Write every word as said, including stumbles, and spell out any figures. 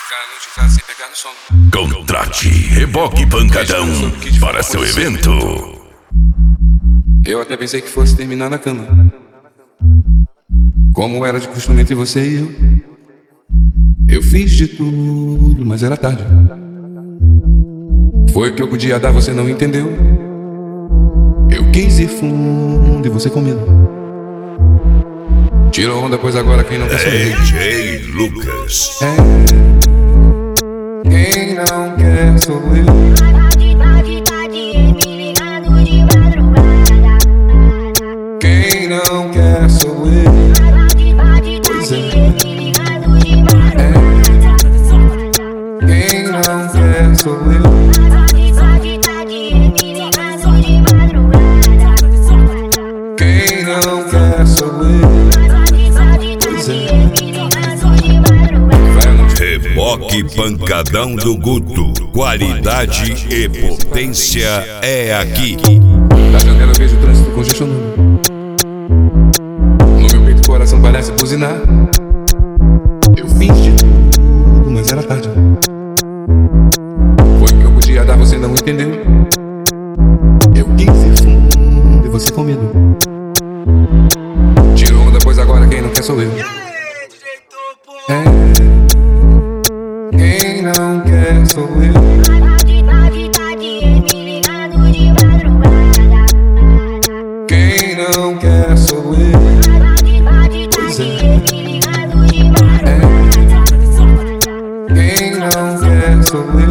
Contrate Reboque Pancadão para seu evento. Eu até pensei que fosse terminar na cama, como era de costume entre você e eu. Eu fiz de tudo, mas era tarde. Foi o que eu podia dar, você não entendeu. Eu quis ir fundo e você com medo. Tirou onda, pois agora quem não quer saber. D J Lucas. É, quem não quer sou eu. Quem não quer sou eu. Pois é. É, quem não quer sou eu. Quem não quer sou eu. Pois é. Reboque Pancadão do Guto. Qualidade e potência é aqui. Da janela eu vejo o trânsito congestionando. No meu peito o coração parece buzinar. Eu fiz de tudo, mas era tarde. Foi o que eu podia dar, você não entendeu. Eu quis ir fundo e você com medo. Tirou onda, pois agora quem não quer sou eu. É, quem não quer sou eu. Quem não quer sou eu. Pois é. É, quem não quer sou eu.